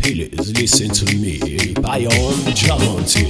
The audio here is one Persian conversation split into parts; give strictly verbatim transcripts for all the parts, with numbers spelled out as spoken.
Please listen to me. پیام جهانتی.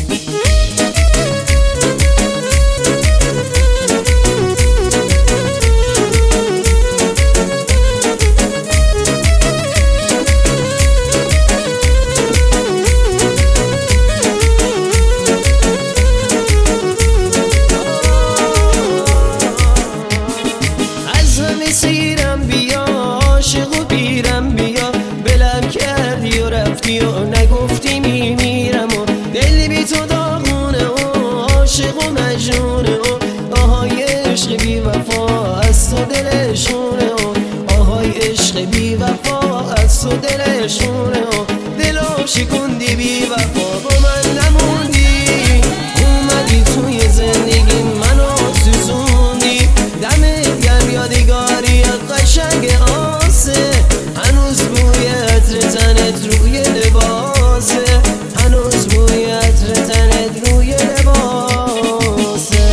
سیرم بیا عاشق و پیرم بیا بلم کردی و رفتی و نگفتی میمیرم و دل بی تو داغونه و عاشق و مجنونه و آهای عشق بی وفا از تو دلشونه و آهای عشق بی وفا از تو دلشونه و دلو شکوندی بی وفا با من نموندی اومدی توی زندگی منو سوزوندی دمت گرم یادگاری قشنگ آسه هنوز بوی عطر تنت روی لباسه هنوز بوی عطر تنت روی لباسه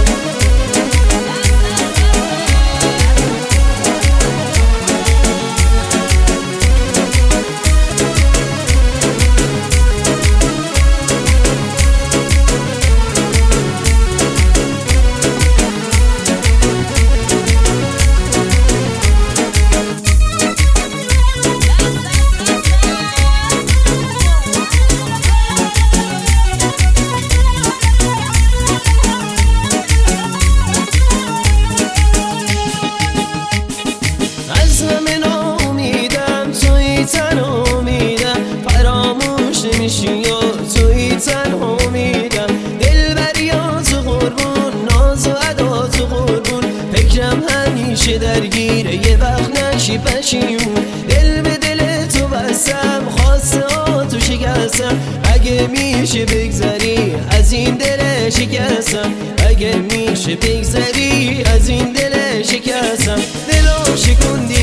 تنها میدم فراموش نمیشی یا توی تنها میدم دلبریا تو قربون ناز و ادا تو قربون فکرم همیشه درگیره یه وقت نشی پشیمون دل به دل تو بستم خواسته ها تو شکستم اگه میشه بگذری از این دل شکستم اگه میشه بگذری از این دل شکستم دلو شکوندی